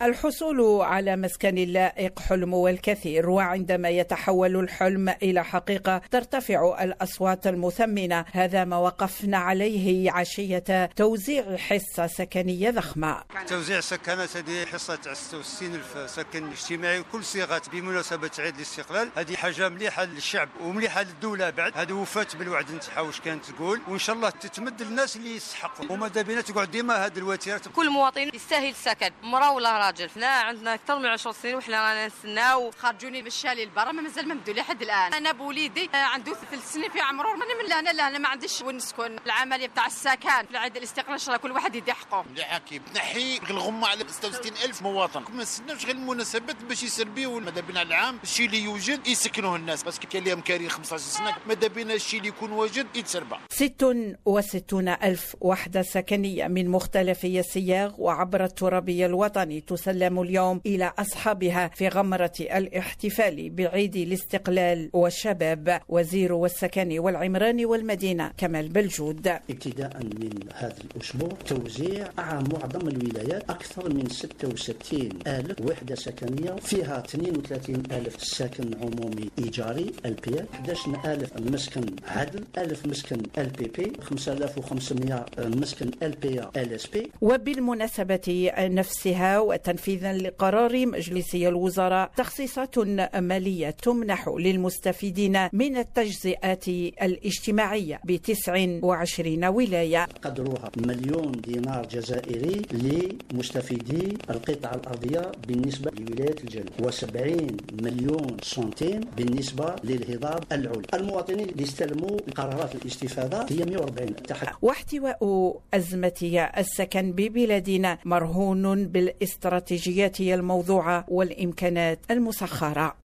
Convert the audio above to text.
الحصول على مسكن لائق حلم والكثير، وعندما يتحول الحلم إلى حقيقة ترتفع الأصوات المثمنة. هذا ما وقفنا عليه عشية توزيع حصة سكنية ضخمة. توزيع سكنات، هذه حصة 66,000 سكن اجتماعي وكل صيغات بمناسبة عيد الاستقلال. هذه حاجة مليحة للشعب ومليحة للدولة. بعد هذه وفات بالوعد نتاعها واش كانت تقول، وإن شاء الله تتمد للناس اللي يستحقوا، وماذا بينا تقعد ديما هذه الوتيرة. كل مواطن يستاهل سكن، مرا ولا راجل. حنا عندنا اكثر من 10 سنين وحنا رانا نستناو. خرجوني بالشالي لبرا مازال ما مدوا لحد الان. انا بوليدي عنده 3 سنين في عمره، ماني من لهنا ما عنديش وين نسكن. العمليه تاع السكن في العيد الاستقلال ان شاء الله كل واحد يدي حقه. مليحه كيف تنحي الغمه على 66,000 مواطن. ما نستناوش غير المناسبات باش يسربيو. ماذا بينا العام الشيء اللي يوجد يسكنوه الناس، بس كان لهم كاري 15 سنه. ماذا بينا الشيء اللي يكون واجد يتسربى. 66,000 وحده سكنيه من مختلف الصياغ وعبر الترابي الوطني تسلم اليوم إلى أصحابها في غمرة الاحتفال بعيد الاستقلال والشباب. وزير السكن والعمران والمدينة كمال بلجود: ابتداء من هذا الأسبوع توزيع على معظم الولايات أكثر من 66,000 وحدة سكنية، فيها 32,000 سكن عمومي إيجاري LPL، 11,000 مسكن عدل، 1000 مسكن LPP، 5,500 مسكن LPA LSP. وبالمناسبة نفسها وتنفيذا لقرار مجلس الوزراء، تخصيصات مالية تمنح للمستفيدين من التجزئات الاجتماعية ب29 ولاية، قدرها 1,000,000 دينار جزائري لمستفيدي القطعة الأرضية بالنسبة لولاية الجنوب، و70 مليون سنتيم بالنسبة للهضاب العليا. المواطنين اللي استلموا قرارات الاستفادة هي 140. واحتواء أزمة السكن ببلادنا مرهون بالاستراتيجيات الموضوعة والإمكانات المسخرة.